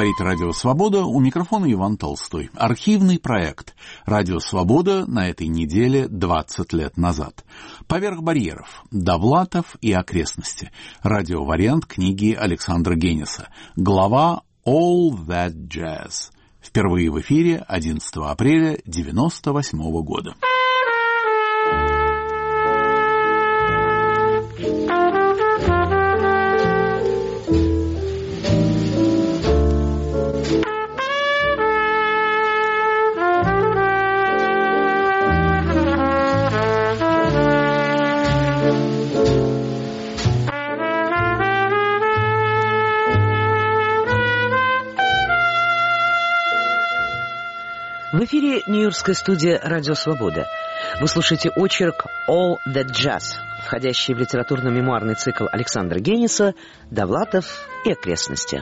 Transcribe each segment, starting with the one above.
Говорит Радио Свобода, у микрофона Иван Толстой. Архивный проект Радио Свобода на этой неделе 20 лет назад. Поверх барьеров. Довлатов и окрестности. Радиовариант книги Александра Генеса. Глава All That Jazz. Впервые в эфире 11 апреля 1998 года. В эфире нью-йоркская студия «Радио Свобода». Вы слушаете очерк «All That Jazz», входящий в литературно-мемуарный цикл Александра Генеса «Довлатов и окрестности».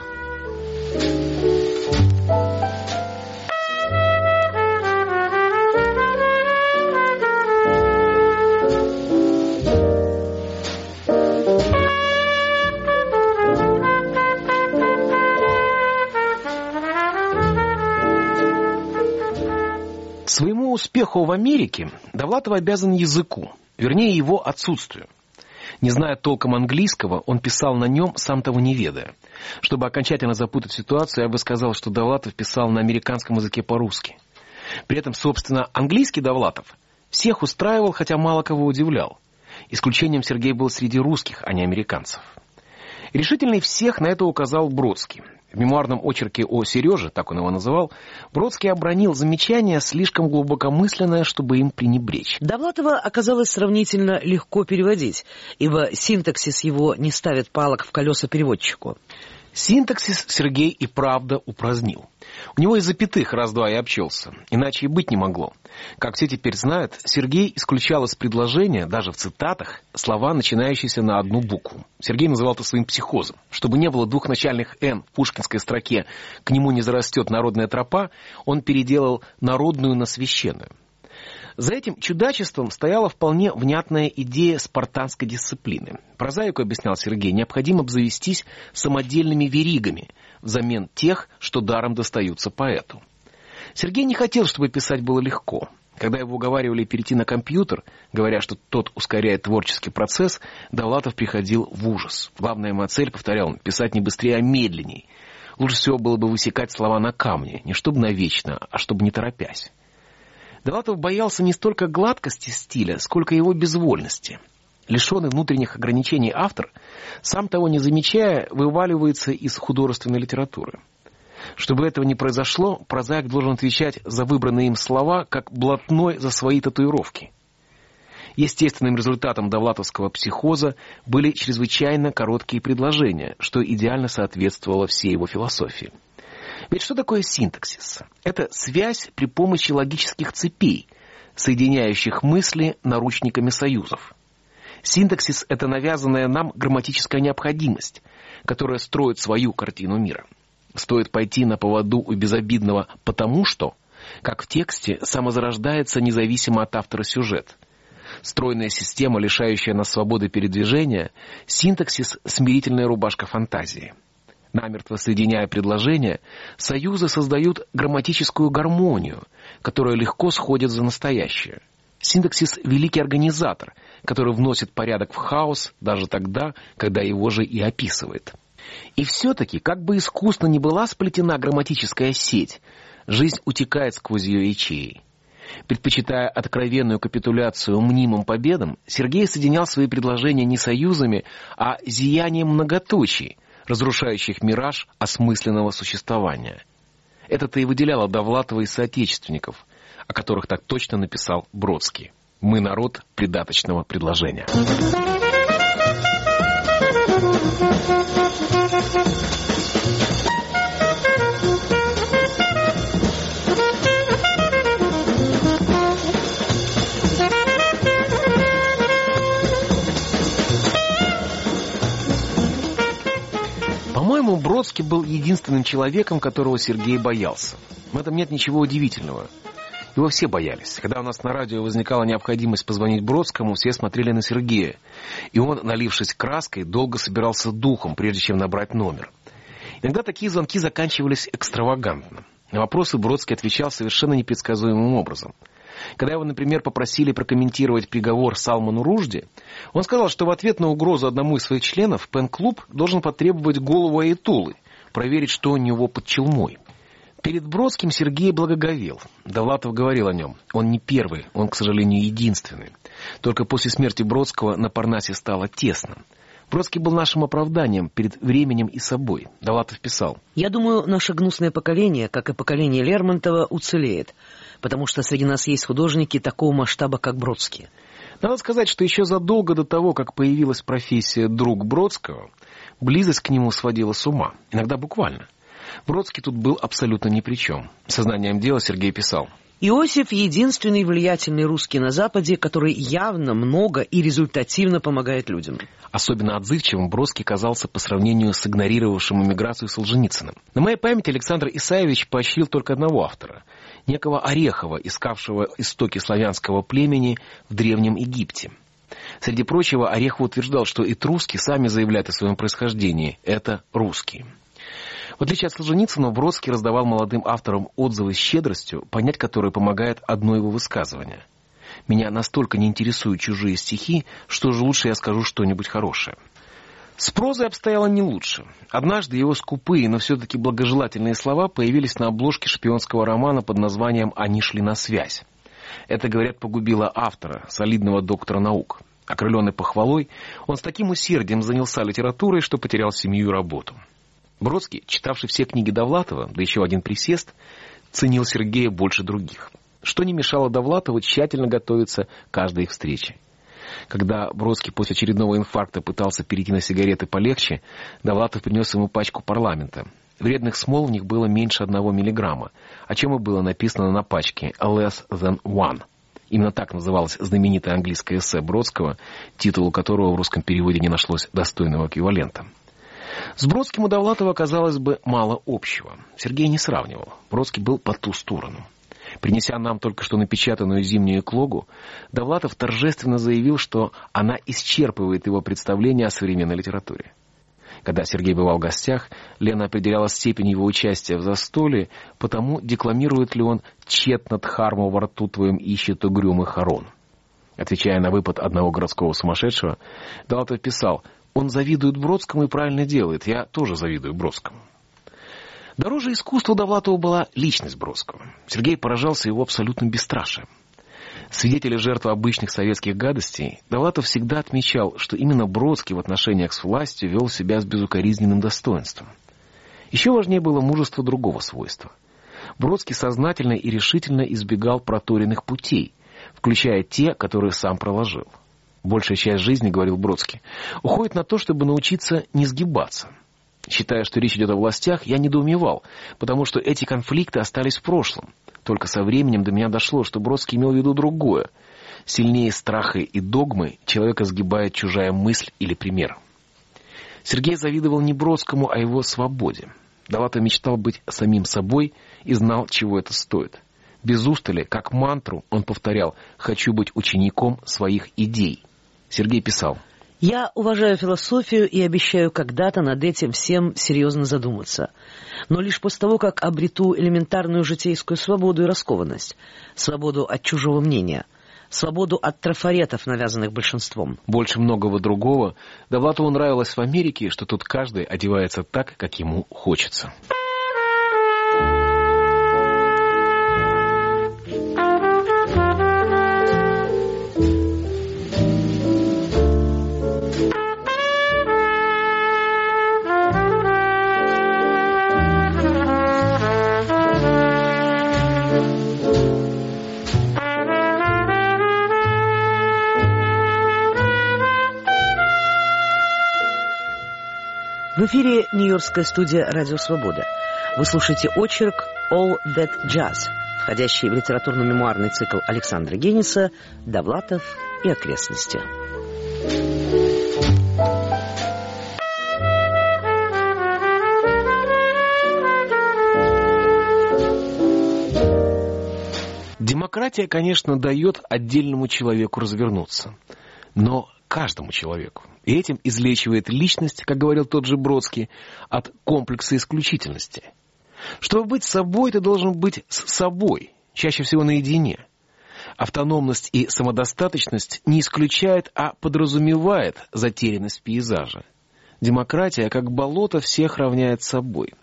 Своему успеху в Америке Довлатов обязан языку, вернее его отсутствию. Не зная толком английского, он писал на нем, сам того не ведая. Чтобы окончательно запутать ситуацию, я бы сказал, что Довлатов писал на американском языке по-русски. При этом, собственно, английский Довлатов всех устраивал, хотя мало кого удивлял. Исключением Сергей был среди русских, а не американцев. Решительней всех на это указал Бродский. В мемуарном очерке о Сереже, так он его называл, Бродский обронил замечание, слишком глубокомысленное, чтобы им пренебречь. Довлатова оказалось сравнительно легко переводить, ибо синтаксис его не ставит палок в колеса переводчику. Синтаксис Сергей и правда упразднил. У него из запятых раз-два и обчелся, иначе и быть не могло. Как все теперь знают, Сергей исключал из предложения, даже в цитатах, слова, начинающиеся на одну букву. Сергей называл это своим психозом. Чтобы не было двух начальных «н» в пушкинской строке «к нему не зарастет народная тропа», он переделал народную на священную. За этим чудачеством стояла вполне внятная идея спартанской дисциплины. Прозаику, объяснял Сергей, необходимо обзавестись самодельными веригами взамен тех, что даром достаются поэту. Сергей не хотел, чтобы писать было легко. Когда его уговаривали перейти на компьютер, говоря, что тот ускоряет творческий процесс, Довлатов приходил в ужас. Главная моя цель, повторял он, писать не быстрее, а медленней. Лучше всего было бы высекать слова на камне, не чтобы навечно, а чтобы не торопясь. Довлатов боялся не столько гладкости стиля, сколько его безвольности. Лишенный внутренних ограничений автор, сам того не замечая, вываливается из художественной литературы. Чтобы этого не произошло, прозаик должен отвечать за выбранные им слова, как блатной за свои татуировки. Естественным результатом довлатовского психоза были чрезвычайно короткие предложения, что идеально соответствовало всей его философии. Ведь что такое синтаксис? Это связь при помощи логических цепей, соединяющих мысли наручниками союзов. Синтаксис — это навязанная нам грамматическая необходимость, которая строит свою картину мира. Стоит пойти на поводу у безобидного «потому что», как в тексте самозарождается независимо от автора сюжет. Стройная система, лишающая нас свободы передвижения, синтаксис — смирительная рубашка фантазии. Намертво соединяя предложения, союзы создают грамматическую гармонию, которая легко сходит за настоящее. Синтаксис — великий организатор, который вносит порядок в хаос даже тогда, когда его же и описывает. И все-таки, как бы искусно ни была сплетена грамматическая сеть, жизнь утекает сквозь ее ячеи. Предпочитая откровенную капитуляцию мнимым победам, Сергей соединял свои предложения не союзами, а зиянием многоточий, разрушающих мираж осмысленного существования. Это-то и выделяло Довлатова из соотечественников, о которых так точно написал Бродский. «Мы народ придаточного предложения». По-моему, Бродский был единственным человеком, которого Сергей боялся. В этом нет ничего удивительного. Его все боялись. Когда у нас на радио возникала необходимость позвонить Бродскому, все смотрели на Сергея. И он, налившись краской, долго собирался духом, прежде чем набрать номер. Иногда такие звонки заканчивались экстравагантно. На вопросы Бродский отвечал совершенно непредсказуемым образом. Когда его, например, попросили прокомментировать приговор Салману Ружди, он сказал, что в ответ на угрозу одному из своих членов Пен-клуб должен потребовать голову Аятоллы, проверить, что у него под челмой. Перед Бродским Сергей благоговел. Довлатов говорил о нем. Он не первый, он, к сожалению, единственный. Только после смерти Бродского на Парнасе стало тесно. Бродский был нашим оправданием перед временем и собой. Довлатов писал: «Я думаю, наше гнусное поколение, как и поколение Лермонтова, уцелеет, потому что среди нас есть художники такого масштаба, как Бродский». Надо сказать, что еще задолго до того, как появилась профессия «друг Бродского», близость к нему сводила с ума, иногда буквально. Бродский тут был абсолютно ни при чем. Сознанием дела Сергей писал: Иосиф — единственный влиятельный русский на Западе, который явно много и результативно помогает людям. Особенно отзывчивым Бродский казался по сравнению с игнорировавшим эмиграцию Солженицыным. На моей памяти Александр Исаевич поощрил только одного автора, некого Орехова, искавшего истоки славянского племени в Древнем Египте. Среди прочего, Орехов утверждал, что этруски сами заявляют о своем происхождении – это русские. В отличие от Солженицына, Бродский раздавал молодым авторам отзывы с щедростью, понять которые помогает одно его высказывание. «Меня настолько не интересуют чужие стихи, что же лучше я скажу что-нибудь хорошее». С прозой обстояло не лучше. Однажды его скупые, но все-таки благожелательные слова появились на обложке шпионского романа под названием «Они шли на связь». Это, говорят, погубило автора, солидного доктора наук. Окрыленный похвалой, он с таким усердием занялся литературой, что потерял семью и работу. Бродский, читавший все книги Довлатова, да еще один присест, ценил Сергея больше других, что не мешало Довлатову тщательно готовиться к каждой их встрече. Когда Бродский после очередного инфаркта пытался перейти на сигареты полегче, Довлатов принес ему пачку «Парламента». Вредных смол в них было меньше 1 миллиграмма, о чем и было написано на пачке «Less than one». Именно так называлось знаменитое английское эссе Бродского, титулу которого в русском переводе не нашлось достойного эквивалента. С Бродским у Довлатова, казалось бы, мало общего. Сергей не сравнивал. Бродский был по ту сторону. Принеся нам только что напечатанную зимнюю эклогу, Довлатов торжественно заявил, что она исчерпывает его представление о современной литературе. Когда Сергей бывал в гостях, Лена определяла степень его участия в застолье, потому декламирует ли он «Тщетно дхарму во рту твоем ищет угрюмый хорон». Отвечая на выпад одного городского сумасшедшего, Довлатов писал: «Он завидует Бродскому и правильно делает, я тоже завидую Бродскому». Дороже искусству Довлатову была личность Бродского. Сергей поражался его абсолютным бесстрашием. Свидетель и жертва обычных советских гадостей, Довлатов всегда отмечал, что именно Бродский в отношениях с властью вел себя с безукоризненным достоинством. Еще важнее было мужество другого свойства. Бродский сознательно и решительно избегал проторенных путей, включая те, которые сам проложил. «Большая часть жизни, — говорил Бродский, — уходит на то, чтобы научиться не сгибаться. Считая, что речь идет о властях, я недоумевал, потому что эти конфликты остались в прошлом. Только со временем до меня дошло, что Бродский имел в виду другое. Сильнее страха и догмы человека сгибает чужая мысль или пример». Сергей завидовал не Бродскому, а его свободе. Довлатов мечтал быть самим собой и знал, чего это стоит. Без устали, как мантру, он повторял: «Хочу быть учеником своих идей». Сергей писал: «Я уважаю философию и обещаю когда-то над этим всем серьезно задуматься. Но лишь после того, как обрету элементарную житейскую свободу и раскованность, свободу от чужого мнения, свободу от трафаретов, навязанных большинством». Больше многого другого Довлатову нравилось в Америке, что тут каждый одевается так, как ему хочется. В эфире Нью-Йоркская студия «Радио Свобода». Вы слушаете очерк «All That Jazz», входящий в литературно-мемуарный цикл Александра Гениса «Довлатов и окрестности». Демократия, конечно, дает отдельному человеку развернуться. Но каждому человеку. И этим излечивает личность, как говорил тот же Бродский, от комплекса исключительности. Чтобы быть собой, ты должен быть с собой, чаще всего наедине. Автономность и самодостаточность не исключает, а подразумевает затерянность пейзажа. Демократия, как болото, всех равняет собой.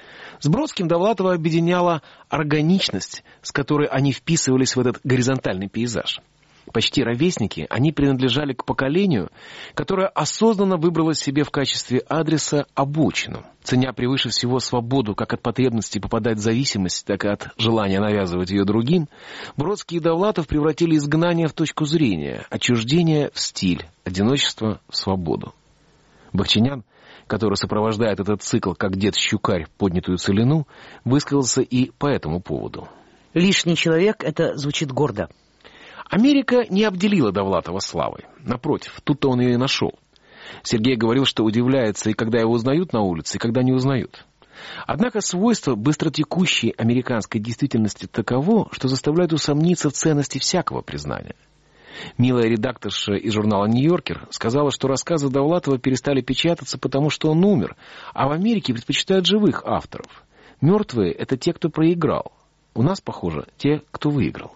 С Бродским Довлатова объединяла органичность, с которой они вписывались в этот горизонтальный пейзаж. Почти ровесники, они принадлежали к поколению, которое осознанно выбрало себе в качестве адреса обочину. Ценя превыше всего свободу как от потребности попадать в зависимость, так и от желания навязывать ее другим, Бродский и Довлатов превратили изгнание в точку зрения, отчуждение в стиль, одиночество в свободу. Бахчинян, который сопровождает этот цикл как дед-щукарь поднятую целину, высказался и по этому поводу. «Лишний человек» — это звучит гордо. Америка не обделила Довлатова славой. Напротив, тут-то он ее и нашел. Сергей говорил, что удивляется и когда его узнают на улице, и когда не узнают. Однако свойство быстротекущей американской действительности таково, что заставляет усомниться в ценности всякого признания. Милая редакторша из журнала «Нью-Йоркер» сказала, что рассказы Довлатова перестали печататься, потому что он умер, а в Америке предпочитают живых авторов. Мертвые — это те, кто проиграл. У нас, похоже, те, кто выиграл.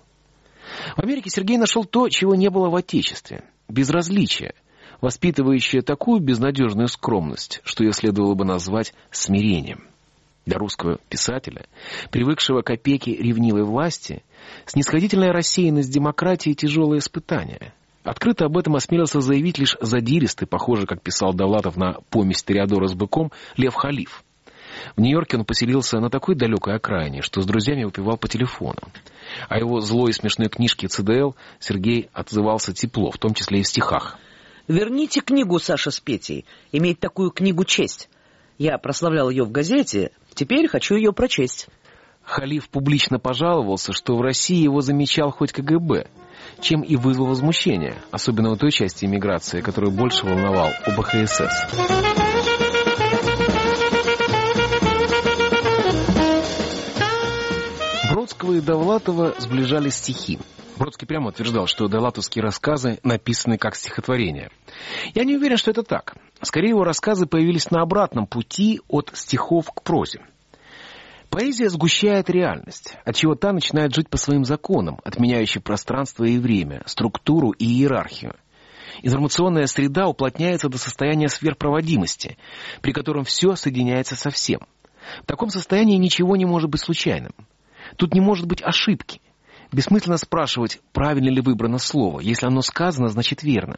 В Америке Сергей нашел то, чего не было в Отечестве — безразличие, воспитывающее такую безнадежную скромность, что ее следовало бы назвать смирением. Для русского писателя, привыкшего к опеке ревнивой власти, снисходительная рассеянность демократии — тяжелое испытание. Открыто об этом осмелился заявить лишь задиристый, похожий, как писал Довлатов на помесь Тореадора с быком, Лев Халиф. В Нью-Йорке он поселился на такой далекой окраине, что с друзьями выпивал по телефону. О его злой и смешной книжке «ЦДЛ» Сергей отзывался тепло, в том числе и в стихах. «Верните книгу, Саша, с Петей. Иметь такую книгу — честь. Я прославлял ее в газете, теперь хочу ее прочесть». Халиф публично пожаловался, что в России его замечал хоть КГБ, чем и вызвал возмущение, особенно у той части эмиграции, которую больше волновал ОБХСС. Бродского и Довлатова сближали стихи. Бродский прямо утверждал, что довлатовские рассказы написаны как стихотворения. Я не уверен, что это так. Скорее, его рассказы появились на обратном пути от стихов к прозе. Поэзия сгущает реальность, отчего та начинает жить по своим законам, отменяющим пространство и время, структуру и иерархию. Информационная среда уплотняется до состояния сверхпроводимости, при котором все соединяется со всем. В таком состоянии ничего не может быть случайным. Тут не может быть ошибки. Бессмысленно спрашивать, правильно ли выбрано слово. Если оно сказано, значит верно.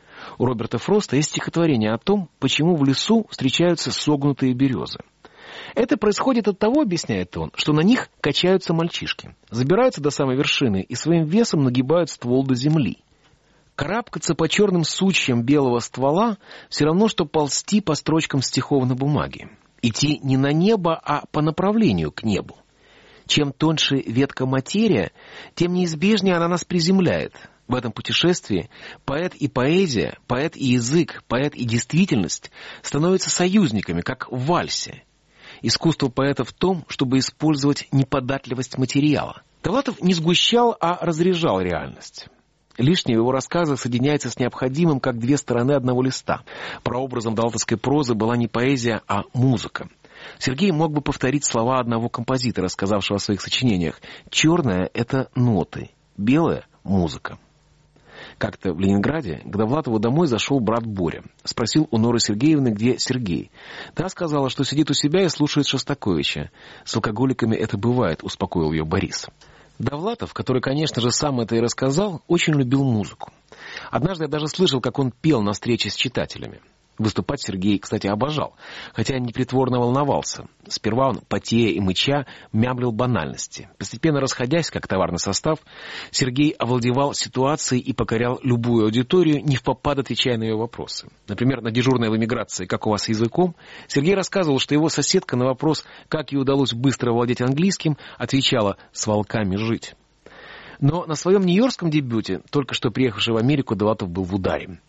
У Роберта Фроста есть стихотворение о том, почему в лесу встречаются согнутые березы. Это происходит от того, объясняет он, что на них качаются мальчишки, забираются до самой вершины и своим весом нагибают ствол до земли. Карабкаться по черным сучьям белого ствола все равно, что ползти по строчкам стихов на бумаге. Идти не на небо, а по направлению к небу. Чем тоньше ветка материя, тем неизбежнее она нас приземляет. В этом путешествии поэт и поэзия, поэт и язык, поэт и действительность становятся союзниками, как в вальсе. Искусство поэта в том, чтобы использовать неподатливость материала. Довлатов не сгущал, а разряжал реальность. Лишнее в его рассказах соединяется с необходимым, как две стороны одного листа. Прообразом довлатовской прозы была не поэзия, а музыка. Сергей мог бы повторить слова одного композитора, сказавшего о своих сочинениях: «Черное — это ноты, белое — музыка». Как-то в Ленинграде к Довлатову домой зашел брат Боря. Спросил у Норы Сергеевны, где Сергей. Та сказала, что сидит у себя и слушает Шостаковича. «С алкоголиками это бывает», — успокоил ее Борис. Довлатов, который, конечно же, сам это и рассказал, очень любил музыку. Однажды я даже слышал, как он пел на встрече с читателями. Выступать Сергей, кстати, обожал, хотя непритворно волновался. Сперва он, потея и мыча, мямлил банальности. Постепенно расходясь, как товарный состав, Сергей овладевал ситуацией и покорял любую аудиторию, невпопад отвечая на ее вопросы. Например, на дежурной в эмиграции «Как у вас с языком?» Сергей рассказывал, что его соседка на вопрос, как ей удалось быстро владеть английским, отвечала: «С волками жить». Но на своем нью-йоркском дебюте, только что приехавший в Америку, Довлатов был в ударе.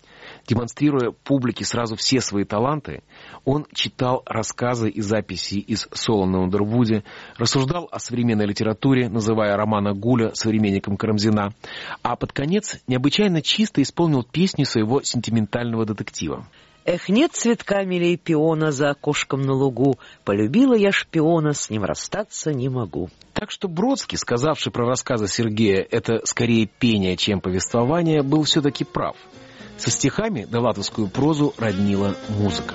Демонстрируя публике сразу все свои таланты, он читал рассказы и записи из Соло на Ундервуде, рассуждал о современной литературе, называя Романа Гуля современником Карамзина, а под конец необычайно чисто исполнил песню своего сентиментального детектива. «Эх, нет цветка милей пиона за окошком на лугу, полюбила я шпиона, с ним расстаться не могу». Так что Бродский, сказавший про рассказы Сергея «это скорее пение, чем повествование», был все-таки прав. Со стихами довлатовскую прозу роднила музыка.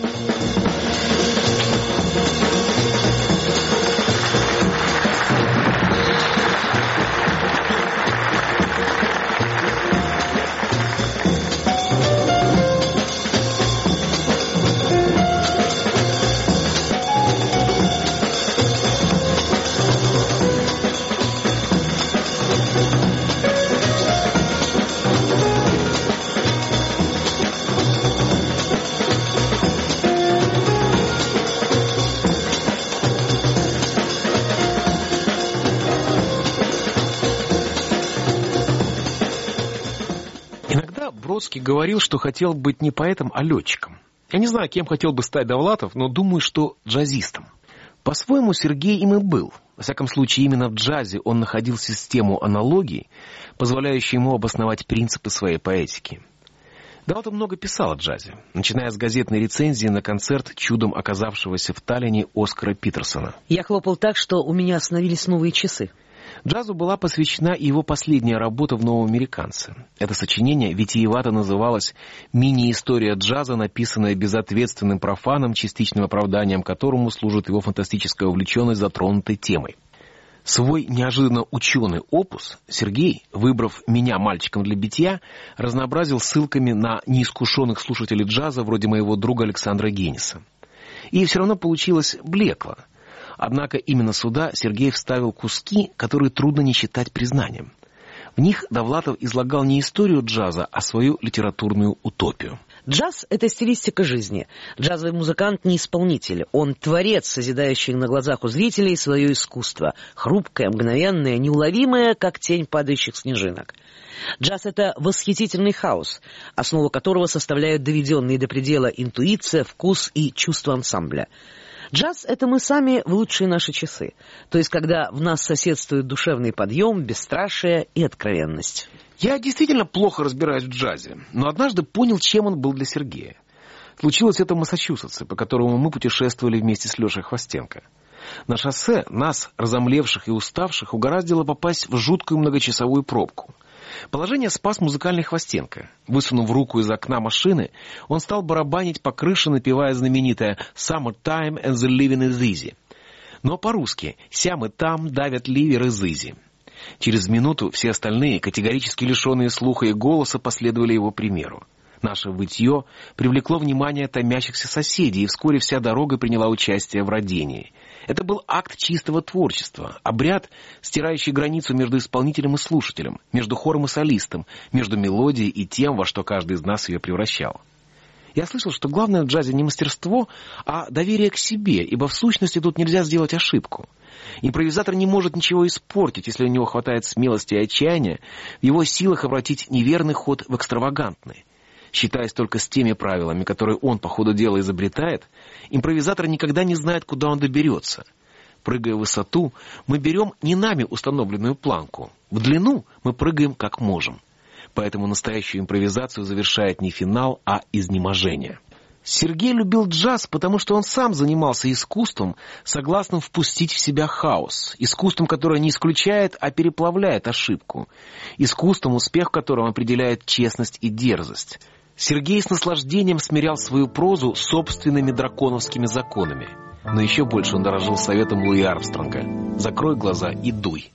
Бродский говорил, что хотел быть не поэтом, а летчиком. Я не знаю, кем хотел бы стать Довлатов, но думаю, что джазистом. По-своему, Сергей им и был. Во всяком случае, именно в джазе он находил систему аналогий, позволяющую ему обосновать принципы своей поэтики. Довлатов много писал о джазе, начиная с газетной рецензии на концерт чудом оказавшегося в Таллине Оскара Питерсона. «Я хлопал так, что у меня остановились новые часы». Джазу была посвящена и его последняя работа в «Новом американце». Это сочинение витиевато называлось «Мини-история джаза», написанная безответственным профаном, частичным оправданием которому служит его фантастическая увлеченность затронутой темой. Свой неожиданно ученый опус Сергей, выбрав меня мальчиком для битья, разнообразил ссылками на неискушенных слушателей джаза вроде моего друга Александра Гениса. И все равно получилось блекло. Однако именно сюда Сергей вставил куски, которые трудно не считать признанием. В них Довлатов излагал не историю джаза, а свою литературную утопию. Джаз — это стилистика жизни. Джазовый музыкант не исполнитель. Он творец, созидающий на глазах у зрителей свое искусство. Хрупкое, мгновенное, неуловимое, как тень падающих снежинок. Джаз — это восхитительный хаос, основу которого составляют доведенные до предела интуиция, вкус и чувство ансамбля. Джаз — это мы сами в лучшие наши часы, то есть когда в нас соседствует душевный подъем, бесстрашие и откровенность. Я действительно плохо разбираюсь в джазе, но однажды понял, чем он был для Сергея. Случилось это в Массачусетсе, по которому мы путешествовали вместе с Лешей Хвостенко. На шоссе нас, разомлевших и уставших, угораздило попасть в жуткую многочасовую пробку. Положение спас музыкальный Хвостенко. Высунув руку из окна машины, он стал барабанить по крыше, напевая знаменитое «Summertime and the living is easy». Но по-русски «Сям и там давят ливер из изи». Через минуту все остальные, категорически лишенные слуха и голоса, последовали его примеру. Наше вытье привлекло внимание томящихся соседей, и вскоре вся дорога приняла участие в родении. Это был акт чистого творчества, обряд, стирающий границу между исполнителем и слушателем, между хором и солистом, между мелодией и тем, во что каждый из нас ее превращал. Я слышал, что главное в джазе не мастерство, а доверие к себе, ибо в сущности тут нельзя сделать ошибку. Импровизатор не может ничего испортить, если у него хватает смелости и отчаяния, в его силах обратить неверный ход в экстравагантный. Считаясь только с теми правилами, которые он по ходу дела изобретает, импровизатор никогда не знает, куда он доберется. Прыгая в высоту, мы берем не нами установленную планку. В длину мы прыгаем как можем. Поэтому настоящую импровизацию завершает не финал, а изнеможение. Сергей любил джаз, потому что он сам занимался искусством, согласным впустить в себя хаос. Искусством, которое не исключает, а переплавляет ошибку. Искусством, успех которого определяет честность и дерзость. Сергей с наслаждением смирял свою прозу собственными драконовскими законами. Но еще больше он дорожил советом Луи Армстронга: «Закрой глаза и дуй».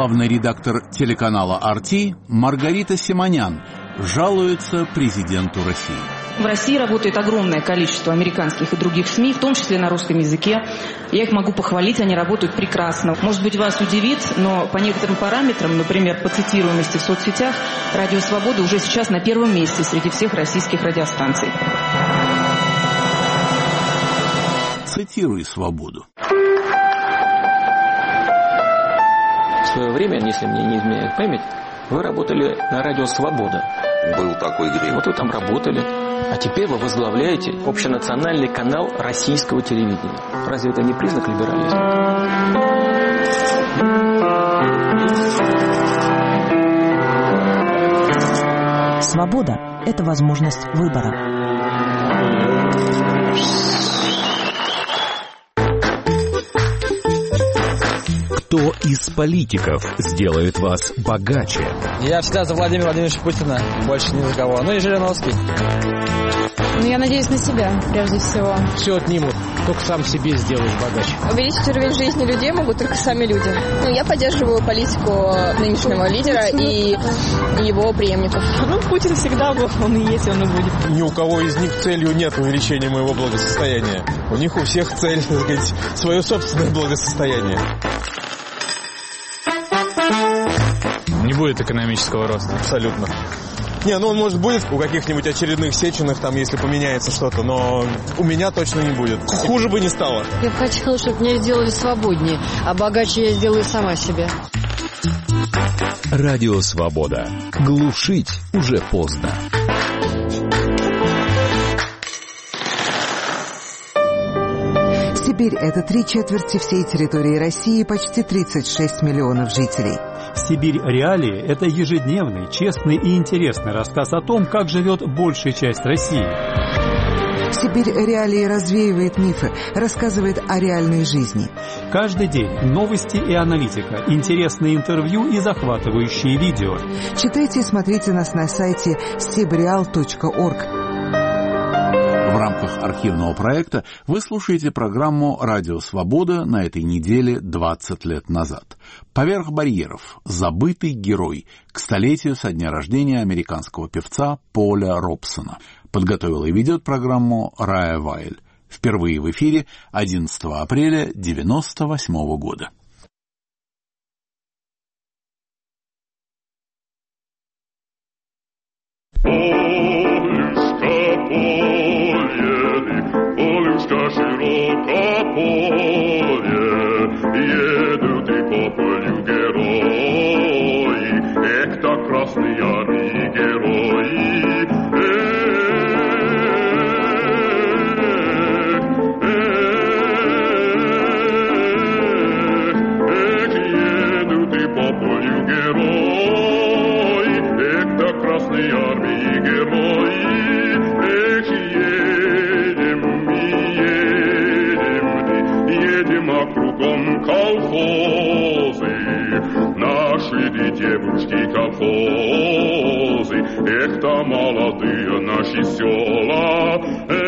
Главный редактор телеканала RT Маргарита Симонян жалуется президенту России. В России работает огромное количество американских и других СМИ, в том числе на русском языке. Я их могу похвалить, они работают прекрасно. Может быть, вас удивит, но по некоторым параметрам, например, по цитируемости в соцсетях, «Радио Свобода» уже сейчас на первом месте среди всех российских радиостанций. Цитируй «Свободу». В свое время, если мне не изменяет память, вы работали на радио «Свобода». Был такой грех. Вот вы там работали. А теперь вы возглавляете общенациональный канал российского телевидения. Разве это не признак либерализма? Свобода – это возможность выбора. Кто из политиков сделает вас богаче? Я всегда за Владимира Владимировича Путина, больше ни за кого. Ну и Жириновский. Я надеюсь на себя, прежде всего. Все отнимут, только сам себе сделаешь богаче. Увеличить уровень жизни людей могут только сами люди. Я поддерживаю политику нынешнего лидера и его преемников. Путин всегда был, он и есть, он и будет. Ни у кого из них целью нет увеличения моего благосостояния. У них у всех цель, так сказать, свое собственное благосостояние. Не будет экономического роста. Абсолютно. Он, может, будет у каких-нибудь очередных Сеченых, там, если поменяется что-то, но у меня точно не будет. Хуже бы не стало. Я бы хотела, чтобы меня сделали свободнее, а богаче я сделаю сама себе. Радио «Свобода». Глушить уже поздно. Сибирь – это 3/4 всей территории России, почти 36 миллионов жителей. «Сибирь. Реалии» – это ежедневный, честный и интересный рассказ о том, как живет большая часть России. «Сибирь. Реалии» развеивает мифы, рассказывает о реальной жизни. Каждый день новости и аналитика, интересные интервью и захватывающие видео. Читайте и смотрите нас на сайте sibreal.org. В рамках архивного проекта вы слушаете программу «Радио Свобода» на этой неделе 20 лет назад. «Поверх барьеров. Забытый герой» к столетию со дня рождения американского певца Поля Робсона. Подготовила и ведет программу Рая Вайль. Впервые в эфире 11 апреля 1998 года. Широко поле, едут и по полю герои, эх-то Красной Армии герои, едут и по полю герои, эх-то Красной Армии герои, едем кругом колхозы, наши девушки колхозы, эх-то молодые наши села.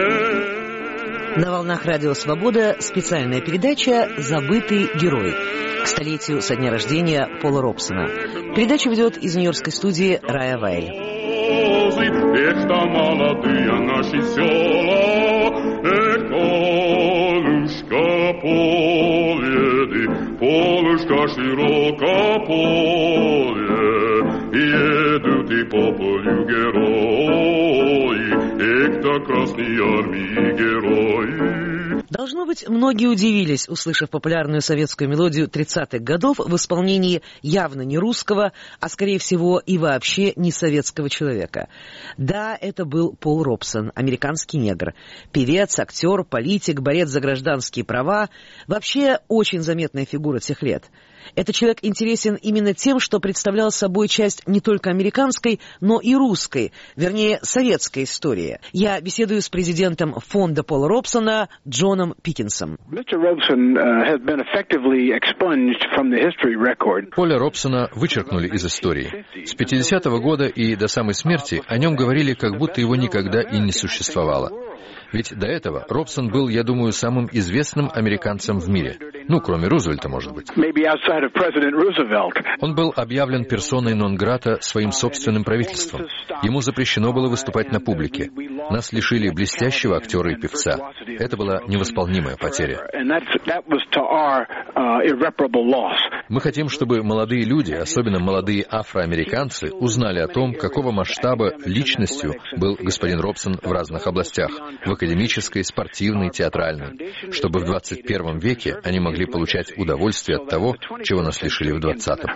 На волнах радио «Свобода» специальная передача «Забытый герой» к столетию со дня рождения Пола Робсона. Передачу ведет из нью-йоркской студии Рая Вайль. Эх-то молодые наши села, эх, полюшка поле, полюшка широко поле, едут и по полю герои, эх-то Красной Армии герои. Должно быть, многие удивились, услышав популярную советскую мелодию 30-х годов в исполнении явно не русского, а, скорее всего, и вообще не советского человека. Да, это был Пол Робсон, американский негр. Певец, актер, политик, борец за гражданские права. Вообще, очень заметная фигура тех лет. Этот человек интересен именно тем, что представлял собой часть не только американской, но и русской, вернее, советской истории. Я беседую с президентом фонда Пола Робсона Джоном Питтинсом. Поля Робсона вычеркнули из истории. С 50-го года и до самой смерти о нем говорили, как будто его никогда и не существовало. Ведь до этого Робсон был, я думаю, самым известным американцем в мире. Ну, кроме Рузвельта, может быть. Он был объявлен персоной нон-грата своим собственным правительством. Ему запрещено было выступать на публике. Нас лишили блестящего актера и певца. Это была невосполнимая потеря. Мы хотим, чтобы молодые люди, особенно молодые афроамериканцы, узнали о том, какого масштаба личностью был господин Робсон в разных областях, в академической, спортивной, театральной, чтобы в 21 веке они могли получать удовольствие от того, чего нас лишили в 20-м.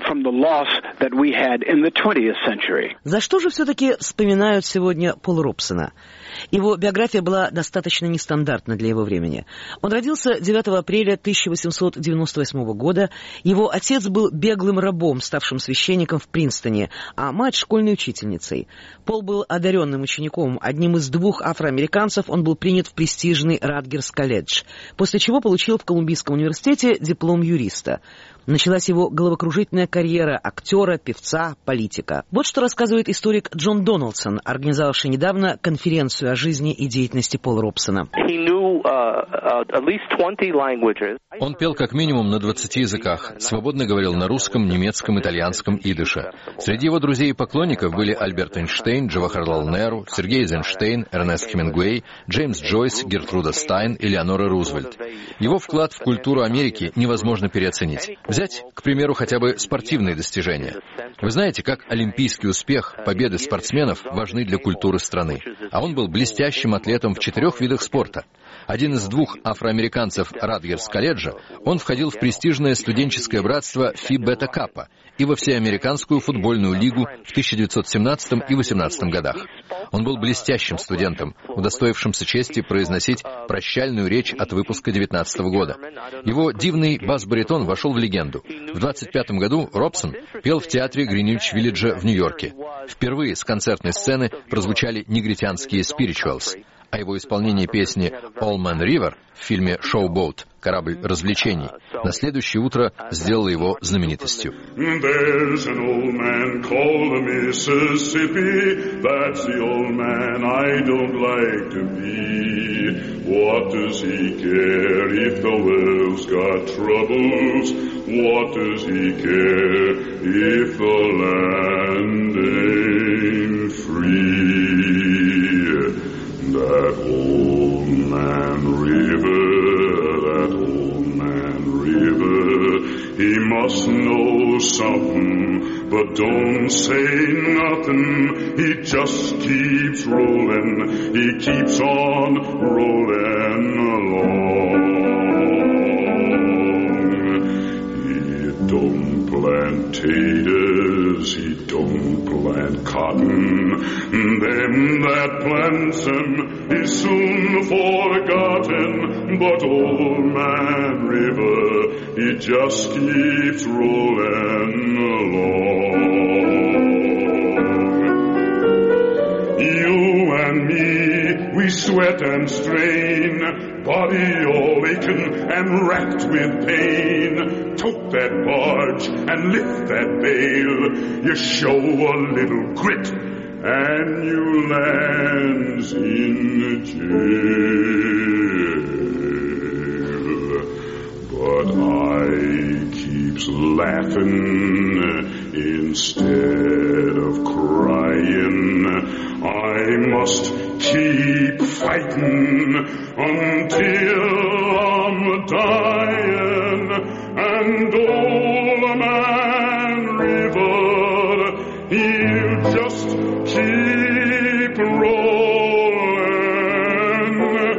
За что же все-таки вспоминают сегодня Пола Робсона? Его биография была достаточно нестандартна для его времени. Он родился 9 апреля 1898 года. Его отец был беглым рабом, ставшим священником в Принстоне, а мать — школьной учительницей. Пол был одаренным учеником. Одним из 2 афроамериканцев он был принят в престижный Радгерс-колледж, после чего получил в Колумбийском университете диплом юриста. Началась его головокружительная карьера актера, певца, политика. Вот что рассказывает историк Джон Дональдсон, организовавший недавно конференцию о жизни и деятельности Пола Робсона. Он пел как минимум на 20 языках, свободно говорил на русском, немецком, итальянском, идыше. Среди его друзей и поклонников были Альберт Эйнштейн, Джавахарлал Неру, Сергей Эйзенштейн, Эрнест Хемингуэй, Джеймс Джойс, Гертруда Стайн и Леонора Рузвельт. Его вклад в культуру Америки невозможно переоценить. Взять, к примеру, хотя бы спортивные достижения. Вы знаете, как олимпийский успех, победы спортсменов важны для культуры страны. А он был блестящим атлетом в 4 видах спорта. Один из 2 афроамериканцев Радгерс-колледжа, он входил в престижное студенческое братство Фи Бета Каппа и во Всеамериканскую футбольную лигу в 1917 и 1918 годах. Он был блестящим студентом, удостоившимся чести произносить прощальную речь от выпуска 19 года. Его дивный бас-баритон вошел в легенду. В 25 году Робсон пел в театре Гринвич-Виллиджа в Нью-Йорке. Впервые с концертной сцены прозвучали негритянские спиричуалс, а его исполнение песни «All Man River» в фильме «Шоу-боут» «Корабль развлечений» на следующее утро сделало его знаменитостью. There's an old man called the Mississippi. That's the old man I don't like to be. What does he care if the world's got troubles? What does he care if the land ain't free? That old man river, that old man river, he must know something, but don't say nothing. He just keeps rolling, he keeps on rolling along. He don't plant taters, he don't plant cotton. Them that plants them is soon forgotten, but old man river, he just keeps rolling along. You and me, we sweat and strain, body all aching and racked with pain. Tote that barge and lift that bale, you show a little grit and you lands in jail. But I keeps laughing instead of crying. I must keep fighting until I'm dying. And old man river, he'll just keep rolling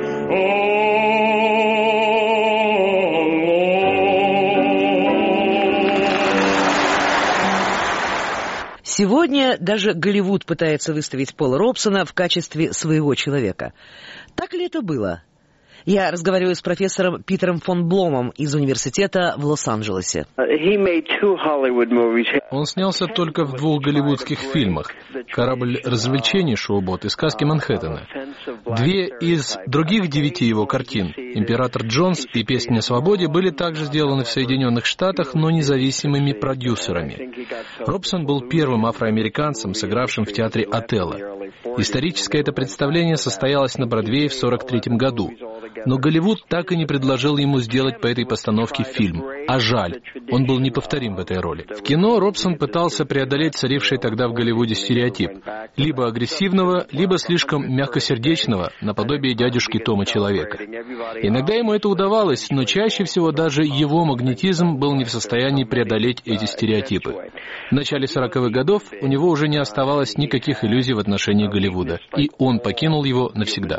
Сегодня даже Голливуд пытается выставить Пола Робсона в качестве своего человека. Так ли это было? Я разговариваю с профессором Питером фон Бломом из университета в Лос-Анджелесе. Он снялся только в 2 голливудских фильмах: «Корабль развлечений», «Шоу-боут» и «Сказки Манхэттена». 2 из других 9 его картин, «Император Джонс» и «Песня о свободе», были также сделаны в Соединенных Штатах, но независимыми продюсерами. Робсон был первым афроамериканцем, сыгравшим в театре «Отелло». Историческое это представление состоялось на Бродвее в 1943 году. Но Голливуд так и не предложил ему сделать по этой постановке фильм. А жаль, он был неповторим в этой роли. В кино Робсон пытался преодолеть царивший тогда в Голливуде стереотип. Либо агрессивного, либо слишком мягкосердечного, наподобие дядюшки Тома человека. Иногда ему это удавалось, но чаще всего даже его магнетизм был не в состоянии преодолеть эти стереотипы. В начале 40-х годов у него уже не оставалось никаких иллюзий в отношении Голливуда, и он покинул его навсегда.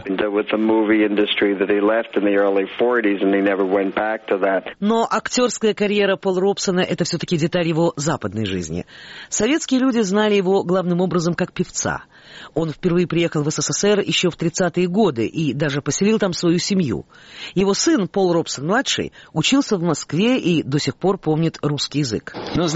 Но актерская карьера Пола Робсона — это все-таки деталь его западной жизни. Советские люди знали его главным образом как певца. Он впервые приехал в СССР еще в 30-е годы и даже поселил там свою семью. Его сын, Пол Робсон-младший, учился в Москве и до сих пор помнит русский язык.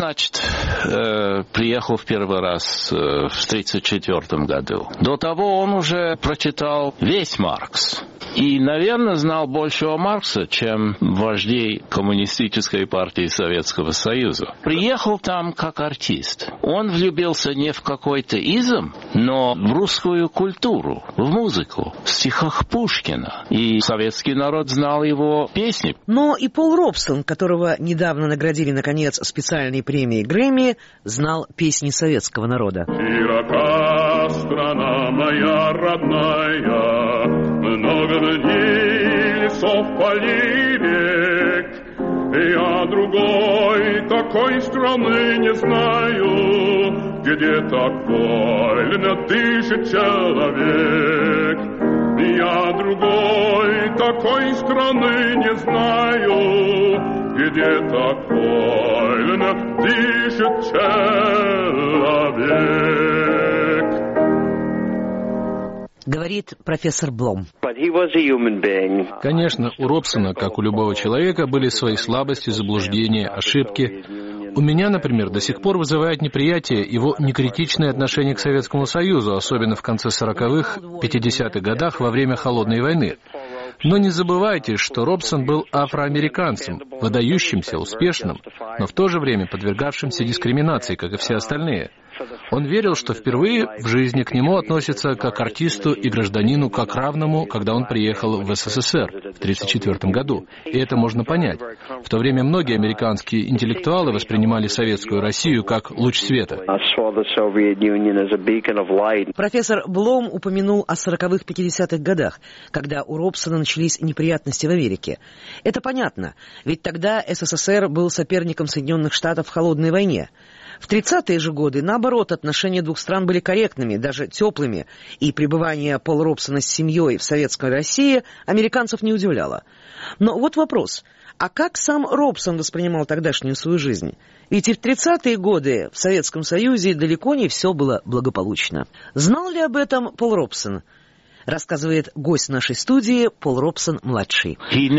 Приехал в первый раз в 1934 году. До того он уже прочитал весь Маркс. И, наверное, знал больше о Марксе, чем вождей Коммунистической партии Советского Союза. Приехал там как артист. Он влюбился не в какой-то изм, но в русскую культуру, в музыку, в стихах Пушкина. И советский народ знал его песни. Но и Пол Робсон, которого недавно наградили, наконец, специальной премией Грэмми, знал песни советского народа. «Широка страна моя родная, много дней лесов, полей, рек. Я другой такой страны не знаю, где так вольно дышит человек. Я другой такой страны не знаю, где так вольно дышит человек». Говорит профессор Блом. Конечно, у Робсона, как у любого человека, были свои слабости, заблуждения, ошибки. У меня, например, до сих пор вызывает неприятие его некритичное отношение к Советскому Союзу, особенно в конце 40-х, 50-х годах во время Холодной войны. Но не забывайте, что Робсон был афроамериканцем, выдающимся, успешным, но в то же время подвергавшимся дискриминации, как и все остальные. Он верил, что впервые в жизни к нему относятся как к артисту и гражданину, как равному, когда он приехал в СССР в 1934 году. И это можно понять. В то время многие американские интеллектуалы воспринимали советскую Россию как луч света. Профессор Блом упомянул о 40-х, 50-х годах, когда у Робсона начались неприятности в Америке. Это понятно, ведь тогда СССР был соперником Соединенных Штатов в Холодной войне. В 30-е же годы, наоборот, отношения двух стран были корректными, даже теплыми, и пребывание Пола Робсона с семьей в советской России американцев не удивляло. Но вот вопрос, а как сам Робсон воспринимал тогдашнюю свою жизнь? Ведь и в 30-е годы в Советском Союзе далеко не все было благополучно. Знал ли об этом Пол Робсон? Рассказывает гость нашей студии Пол Робсон-младший.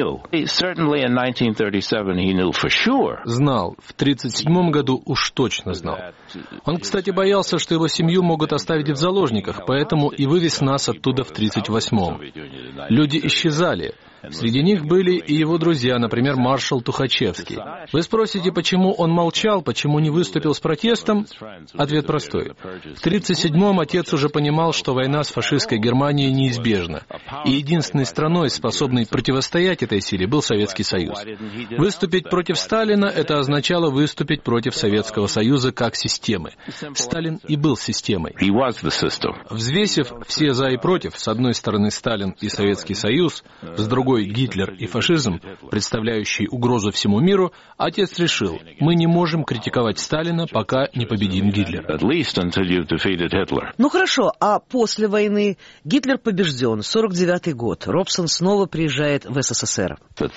Знал. В 1937 году уж точно знал. Он, кстати, боялся, что его семью могут оставить в заложниках, поэтому и вывез нас оттуда в 1938-м. Люди исчезали. Среди них были и его друзья, например, маршал Тухачевский. Вы спросите, почему он молчал, почему не выступил с протестом? Ответ простой. В 1937-м отец уже понимал, что война с фашистской Германией неизбежна. И единственной страной, способной противостоять этой силе, был Советский Союз. Выступить против Сталина — это означало выступить против Советского Союза как системы. Сталин и был системой. Взвесив все за и против, с одной стороны Сталин и Советский Союз, с другой Гитлер и фашизм, представляющий угрозу всему миру, отец решил, мы не можем критиковать Сталина, пока не победим Гитлера. Ну хорошо, а после войны Гитлер побежден, 49-й год, Робсон снова приезжает в СССР.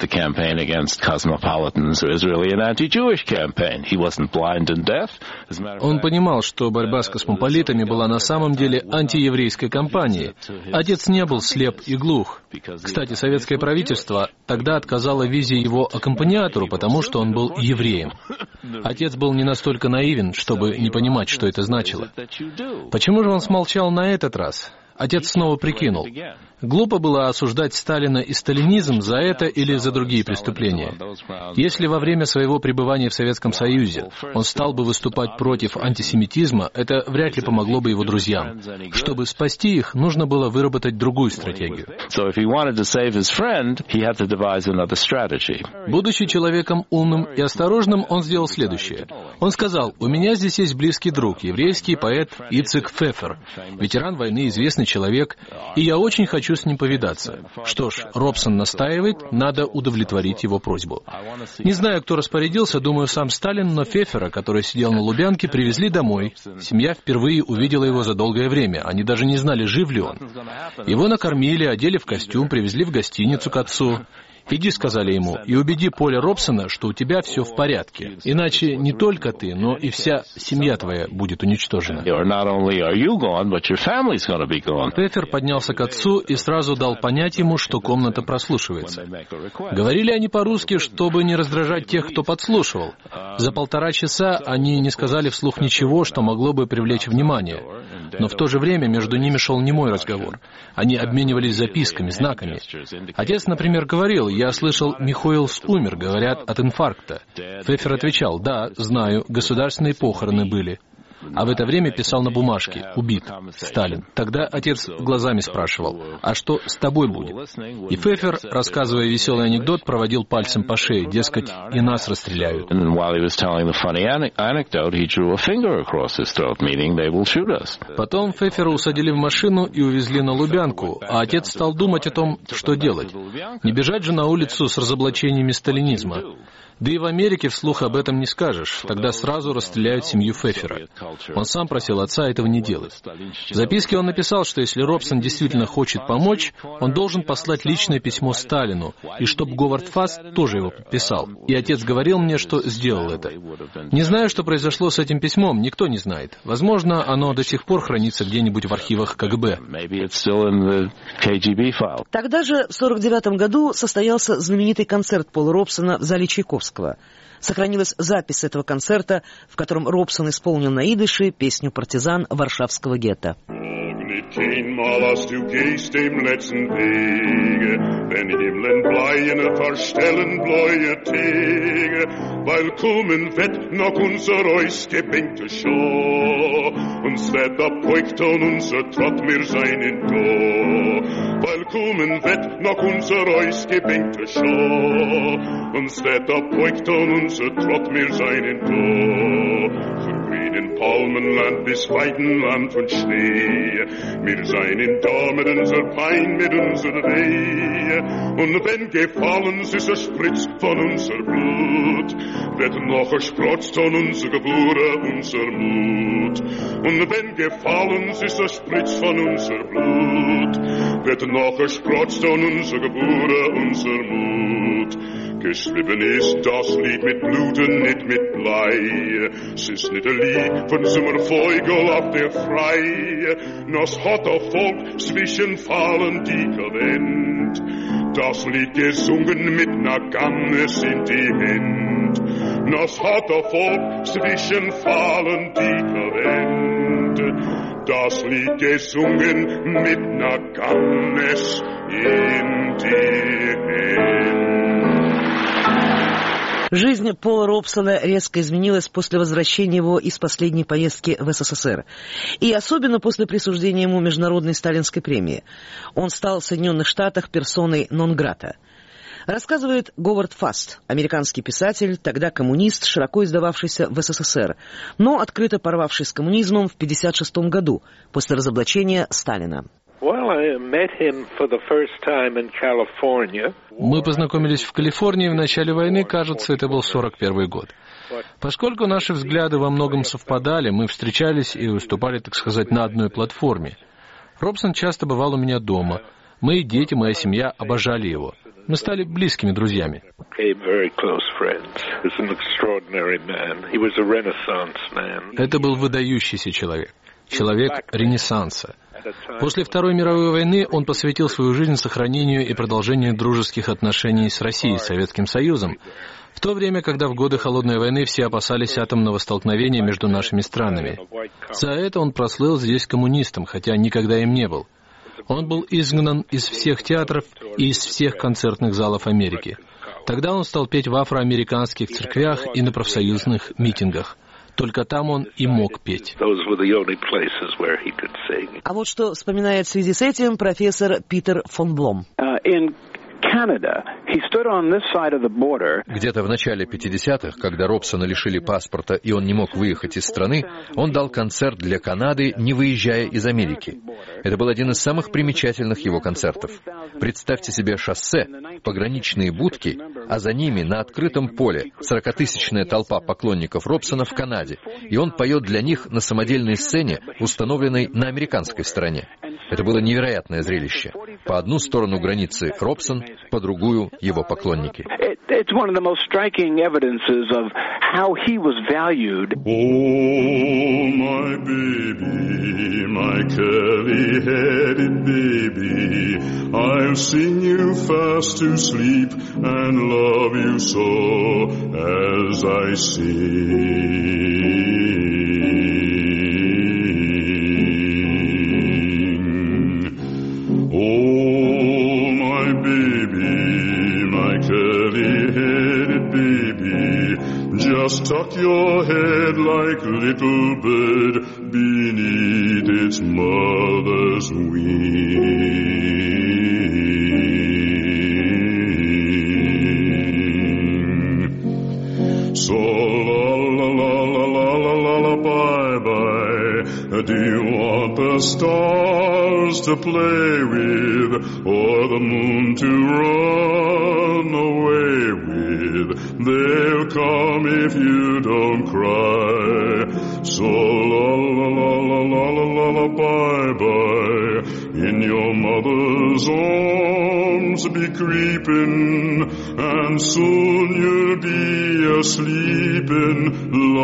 Он понимал, что борьба с космополитами была на самом деле антиеврейской кампанией. Отец не был слеп и глух. Кстати, советское правительство тогда отказало в визе его аккомпаниатору, потому что он был евреем. Отец был не настолько наивен, чтобы не понимать, что это значило. Почему же он смолчал на этот раз? Отец снова прикинул. Глупо было осуждать Сталина и сталинизм за это или за другие преступления. Если во время своего пребывания в Советском Союзе он стал бы выступать против антисемитизма, это вряд ли помогло бы его друзьям. Чтобы спасти их, нужно было выработать другую стратегию. Будучи человеком умным и осторожным, он сделал следующее. Он сказал: «У меня здесь есть близкий друг, еврейский поэт Ицек Фефер, ветеран войны, известный человек, и я очень хочу с ним повидаться». Что ж, Робсон настаивает, надо удовлетворить его просьбу. Не знаю, кто распорядился, думаю, сам Сталин, но Фефера, который сидел на Лубянке, привезли домой. Семья впервые увидела его за долгое время, они даже не знали, жив ли он. Его накормили, одели в костюм, привезли в гостиницу к отцу. «Иди», — сказали ему, — «и убеди Поля Робсона, что у тебя все в порядке. Иначе не только ты, но и вся семья твоя будет уничтожена». Фефер поднялся к отцу и сразу дал понять ему, что комната прослушивается. Говорили они по-русски, чтобы не раздражать тех, кто подслушивал. За 1,5 часа они не сказали вслух ничего, что могло бы привлечь внимание. Но в то же время между ними шел немой разговор. Они обменивались записками, знаками. Отец, например, говорил: «Я слышал, Михоэлс умер, говорят, от инфаркта». Фефер отвечал: «Да, знаю, государственные похороны были». А в это время писал на бумажке: «Убит, Сталин». Тогда отец глазами спрашивал: «А что с тобой будет?» И Фефер, рассказывая веселый анекдот, проводил пальцем по шее, дескать, и нас расстреляют. Потом Фефера усадили в машину и увезли на Лубянку, а отец стал думать о том, что делать. Не бежать же на улицу с разоблачениями сталинизма. Да и в Америке вслух об этом не скажешь, тогда сразу расстреляют семью Фефера. Он сам просил отца этого не делать. В записке он написал, что если Робсон действительно хочет помочь, он должен послать личное письмо Сталину, и чтобы Говард Фаст тоже его подписал. И отец говорил мне, что сделал это. Не знаю, что произошло с этим письмом, никто не знает. Возможно, оно до сих пор хранится где-нибудь в архивах КГБ. Тогда же, в 1949 году, состоялся знаменитый концерт Пола Робсона в зале Чайковского. Сохранилась запись этого концерта, в котором Робсон исполнил на идыше песню «Партизан Варшавского гетто». Keinmal als du gehst dem letzten Wege, den Himmeln bleien verstellen bläue Tege, weil kommen wird noch unser ausgebenkte Schau, uns wird abbeugt und unser Trott mir seinen Do, weil kommen wird noch unser ausgebenkte Schau, uns wird abbeugt und unser Trott mir seinen Do. In Palmenland bis Weidenland und Schnee, wir seien da mit unser Pein, mit unser Weh, und wenn gefallen ist ein Spritz von unser Blut, wird noch sprotzt von unser Gebure, unser Mut, und wenn gefallen ist ein Spritz von unser Blut, wird noch sprotzt von unser Gebure, unser Mut. Geschrieben ist das Lied mit Blut und nicht mit Blei. Es ist nicht ein Lied von Sommervogel auf der Frei. Das hat der Volk zwischen Fallen dicker Wind. Das Lied gesungen mit ner Gannes in die Wind. Das hat der Volk zwischen Fallen dicker Wind. Das Lied gesungen mit ner Gannes in die Wind. Жизнь Пола Робсона резко изменилась после возвращения его из последней поездки в СССР. И особенно после присуждения ему Международной сталинской премии. Он стал в Соединенных Штатах персоной нон-грата. Рассказывает Говард Фаст, американский писатель, тогда коммунист, широко издававшийся в СССР, но открыто порвавший с коммунизмом в 1956 году, после разоблачения Сталина. Мы познакомились в Калифорнии в начале войны, кажется, это был 1941 год. Поскольку наши взгляды во многом совпадали, мы встречались и выступали, так сказать, на одной платформе. Робсон часто бывал у меня дома. Мои дети, моя семья обожали его. Мы стали близкими друзьями. Это был выдающийся человек. Человек Ренессанса. После Второй мировой войны он посвятил свою жизнь сохранению и продолжению дружеских отношений с Россией, Советским Союзом, в то время, когда в годы Холодной войны все опасались атомного столкновения между нашими странами. За это он прослыл здесь коммунистом, хотя никогда им не был. Он был изгнан из всех театров и из всех концертных залов Америки. Тогда он стал петь в афроамериканских церквях и на профсоюзных митингах. Только там он и мог петь. А вот что вспоминает в связи с этим профессор Питер фон Блом. Где-то в начале 50-х, когда Робсона лишили паспорта и он не мог выехать из страны, он дал концерт для Канады, не выезжая из Америки. Это был один из самых примечательных его концертов. Представьте себе шоссе, пограничные будки, а за ними на открытом поле 40-тысячная толпа поклонников Робсона в Канаде, и он поет для них на самодельной сцене, установленной на американской стороне. Это было невероятное зрелище. По одну сторону границы Робсон, по другую его поклонники. My baby, my curly-headed baby, I'll sing you fast to sleep and love you so as I sing. Just tuck your head like a little bird beneath its mother's wing. So la bye-bye. Do you want the stars to play with or the moon to run away with? They'll come if you don't cry. So la bye-bye. In your mother's arms be creeping, and soon you'll be a-sleeping.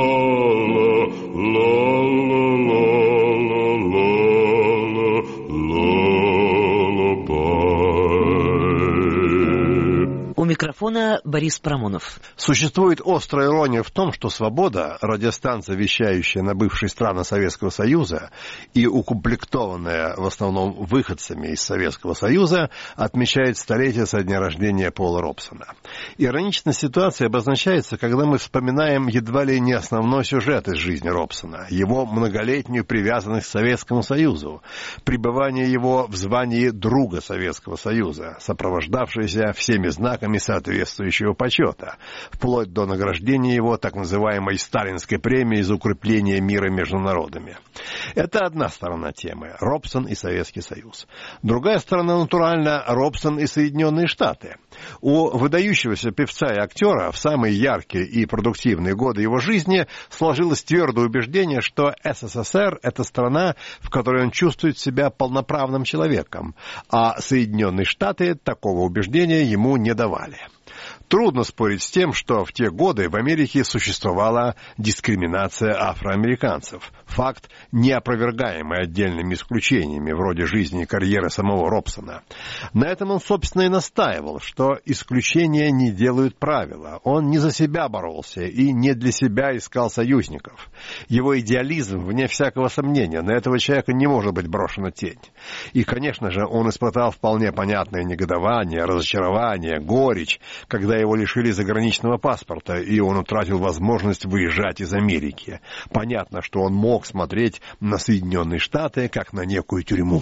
У микрофона Борис Парамонов. Существует острая ирония в том, что «Свобода», радиостанция, вещающая на бывшие страны Советского Союза и укомплектованная в основном выходцами из Советского Союза, отмечает столетие со дня рождения Пола Робсона. Ироничность ситуации обозначается, когда мы вспоминаем едва ли не основной сюжет из жизни Робсона, его многолетнюю привязанность к Советскому Союзу, пребывание его в звании друга Советского Союза, сопровождавшееся всеми знаками соответствующего почета, вплоть до награждения его так называемой сталинской премией за укрепление мира между народами. Это одна сторона темы – Робсон и Советский Союз. Другая сторона, натурально, Робсон и Соединенные Штаты. У выдающегося певца и актера в самые яркие и продуктивные годы его жизни сложилось твердое убеждение, что СССР – это страна, в которой он чувствует себя полноправным человеком, а Соединенные Штаты такого убеждения ему не давали. Трудно спорить с тем, что в те годы в Америке существовала дискриминация афроамериканцев. Факт, неопровергаемый отдельными исключениями, вроде жизни и карьеры самого Робсона. На этом он, собственно, и настаивал, что исключения не делают правила. Он не за себя боролся и не для себя искал союзников. Его идеализм, вне всякого сомнения, на этого человека не может быть брошена тень. И, конечно же, он испытал вполне понятное негодование, разочарование, горечь, когда его лишили заграничного паспорта, и он утратил возможность выезжать из Америки. Понятно, что он мог смотреть на Соединенные Штаты как на некую тюрьму.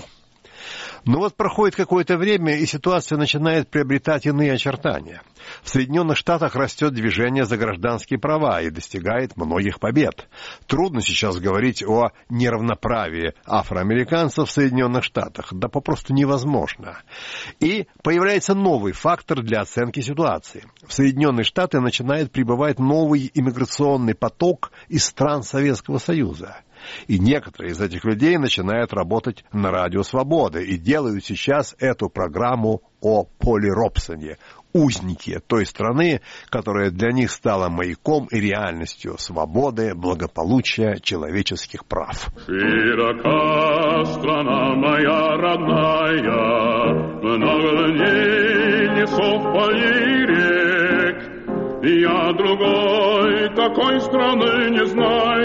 Но вот проходит какое-то время, и ситуация начинает приобретать иные очертания. В Соединенных Штатах растет движение за гражданские права и достигает многих побед. Трудно сейчас говорить о неравноправии афроамериканцев в Соединенных Штатах. Да попросту невозможно. И появляется новый фактор для оценки ситуации. В Соединенные Штаты начинает прибывать новый иммиграционный поток из стран Советского Союза. И некоторые из этих людей начинают работать на Радио Свобода и делают сейчас эту программу о Поле Робсоне, узнике той страны, которая для них стала маяком и реальностью свободы, благополучия, человеческих прав. Широка страна моя родная, много дней несов полей рек. Я другой такой страны не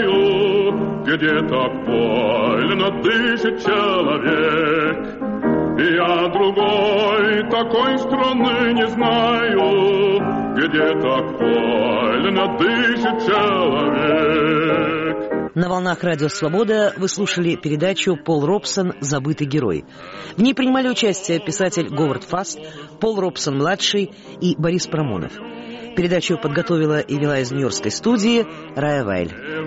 знаю, где так вольно дышит человек. Я другой такой страны не знаю, где так вольно дышит человек. На волнах Радио Свобода вы слушали передачу «Пол Робсон. Забытый герой». В ней принимали участие писатель Говард Фаст, Пол Робсон-младший и Борис Парамонов. Передачу подготовила и вела из Нью-Йоркской студии Рая Вайль.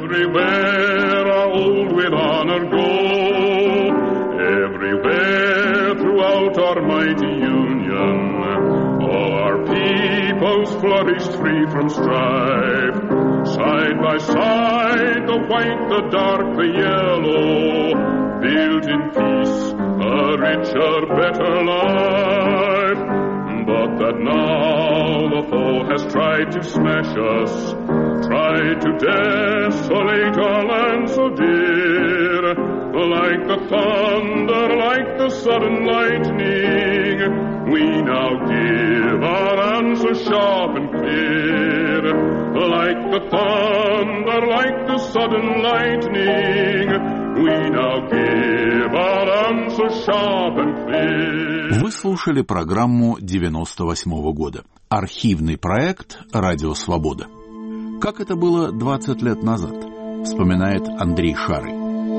Throughout our mighty union, all our peoples flourished free from strife. Side by side, the white, the dark, the yellow, built in peace a richer, better life. But that now the foe has tried to smash us, tried to desolate our land so dear. Like the thunder, like the sudden lightning, we now give our answer sharp and clear. Like the thunder, like the sudden lightning, we now give our answer sharp and clear. Вы слушали программу 98-го года. Архивный проект «Радио Свобода». Как это было 20 лет назад, вспоминает Андрей Шарый.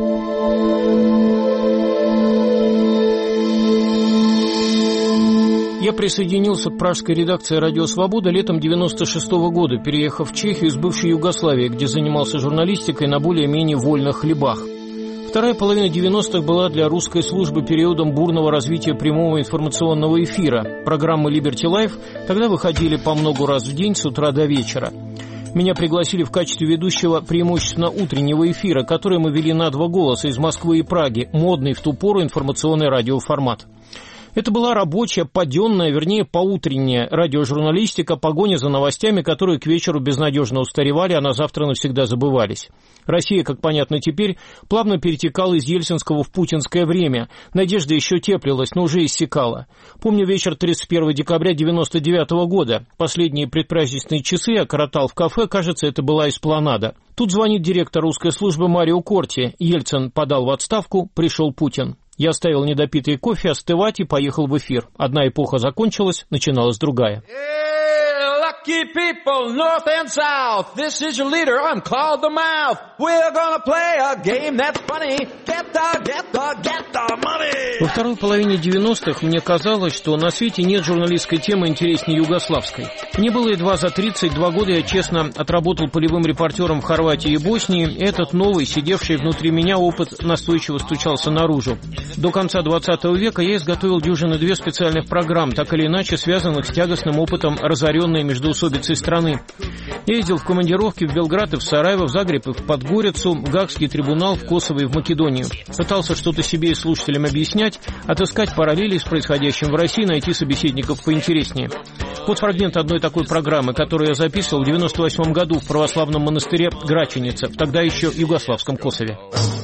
Я присоединился к пражской редакции «Радио Свобода» летом 96-го года, переехав в Чехию из бывшей Югославии, где занимался журналистикой на более-менее вольных хлебах. Вторая половина 90-х была для русской службы периодом бурного развития прямого информационного эфира. Программы Liberty Life тогда выходили по много раз в день с утра до вечера. Меня пригласили в качестве ведущего преимущественно утреннего эфира, который мы вели на 2 голоса из Москвы и Праги, модный в ту пору информационный радиоформат. Это была рабочая, паденная, вернее, поутренняя радиожурналистика, погоня за новостями, которые к вечеру безнадежно устаревали, а на завтра навсегда забывались. Россия, как понятно теперь, плавно перетекала из ельцинского в путинское время. Надежда еще теплилась, но уже иссякала. Помню вечер 31 декабря 99 года. Последние предпраздничные часы я коротал в кафе, кажется, это была Эспланада. Тут звонит директор русской службы Марио Корти. Ельцин подал в отставку, пришел Путин. Я оставил недопитый кофе остывать и поехал в эфир. Одна эпоха закончилась, начиналась другая. Lucky people, north and south, this is your leader, I'm Claude the Mouth. We're gonna play a game that's funny. Get the money. Во второй половине 90-х мне казалось, что на свете нет журналистской темы интереснее югославской. Мне было едва за 32 года, я честно отработал полевым репортером в Хорватии и Боснии. Этот новый, сидевший внутри меня опыт настойчиво стучался наружу. До конца 20 века я изготовил 2 специальных программ, так или иначе связанных с тягостным опытом разоренной междоусобицей страны. Я ездил в командировки в Белград и в Сараево, в Загреб и в Подгорицу, в Гаагский трибунал, в Косово и в Македонию. Пытался что-то себе и слушателям объяснять, отыскать параллели с происходящим в России, найти собеседников поинтереснее. Вот фрагмент одной такой программы, которую я записывал в 98 году в православном монастыре Граченица, в тогда еще югославском Косове.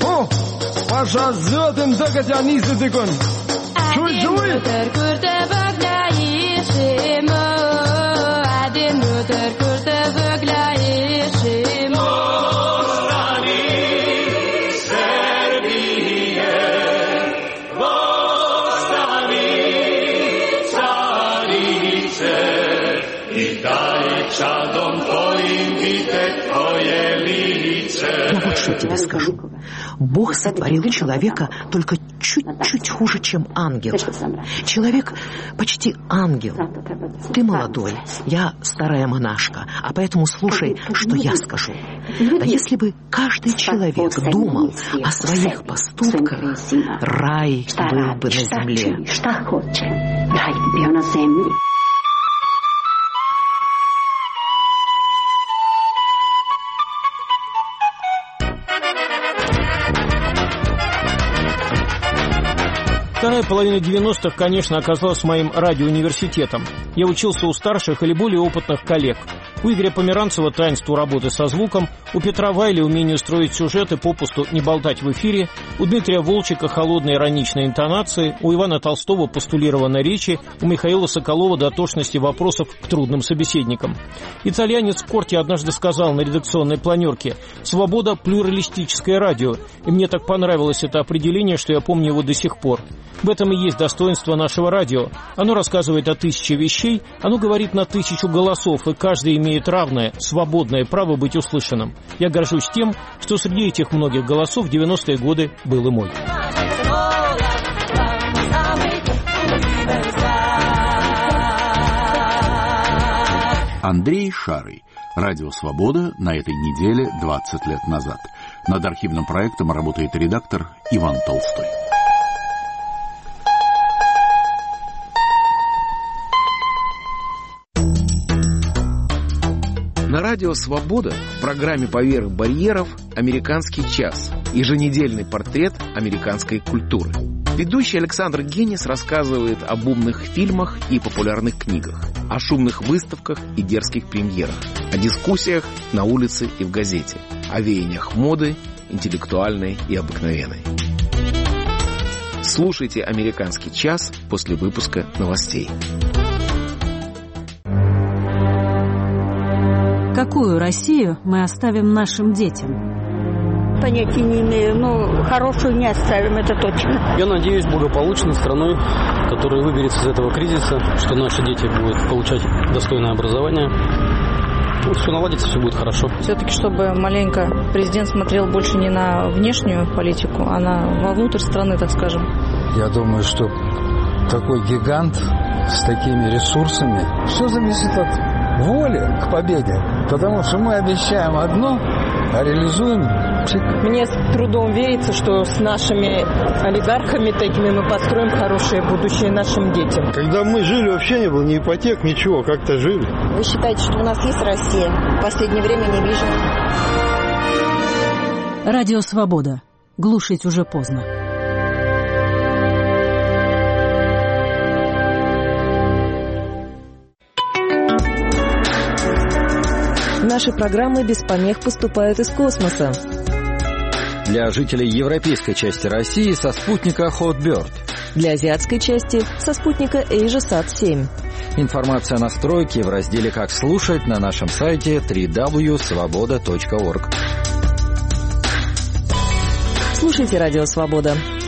Я вот что тебе скажу. Бог сотворил человека только чуть-чуть хуже, чем ангел. Человек почти ангел. Ты молодой, я старая монашка, а поэтому слушай, что я скажу. А если бы каждый человек думал о своих поступках, рай был бы на земле. Вторая половина 90-х, конечно, оказалась моим радиоуниверситетом. Я учился у старших или более опытных коллег. У Игоря Померанцева таинство работы со звуком, у Петра Вайли умение строить сюжеты, попусту не болтать в эфире, у Дмитрия Волчика холодные ироничные интонации, у Ивана Толстого постулированной речи, у Михаила Соколова дотошности вопросов к трудным собеседникам. Итальянец Корти однажды сказал на редакционной планерке: «Свобода – плюралистическое радио». И мне так понравилось это определение, что я помню его до сих пор. В этом и есть достоинство нашего радио. Оно рассказывает о 1000 вещей, оно говорит на 1000 голосов, и каждый имеет равное, свободное право быть услышанным. Я горжусь тем, что среди этих многих голосов в 90-е годы был и мой. Андрей Шарый. Радио «Свобода» на этой неделе 20 лет назад. Над архивным проектом работает редактор Иван Толстой. На радио «Свобода» в программе «Поверх барьеров» «Американский час» – еженедельный портрет американской культуры. Ведущий Александр Генис рассказывает об умных фильмах и популярных книгах, о шумных выставках и дерзких премьерах, о дискуссиях на улице и в газете, о веяниях моды, интеллектуальной и обыкновенной. Слушайте «Американский час» после выпуска новостей. Какую Россию мы оставим нашим детям? Понятия не имею, но хорошую не оставим, это точно. Я надеюсь, благополучной страной, которая выберется из этого кризиса, что наши дети будут получать достойное образование. Все наладится, все будет хорошо. Все-таки, чтобы маленько президент смотрел больше не на внешнюю политику, а вовнутрь страны, так скажем. Я думаю, что такой гигант с такими ресурсами, все зависит от воли к победе. Потому что мы обещаем одно, а реализуем. Мне с трудом верится, что с нашими олигархами такими мы построим хорошее будущее нашим детям. Когда мы жили, вообще не было ни ипотек, ничего, как-то жили. Вы считаете, что у нас есть Россия? В последнее время не вижу. Радио «Свобода». Глушить уже поздно. Наши программы без помех поступают из космоса. Для жителей европейской части России со спутника Hotbird. Для азиатской части со спутника AsiaSat-7. Информация о настройке в разделе «Как слушать» на нашем сайте www.svoboda.org. Слушайте «Радио Свобода».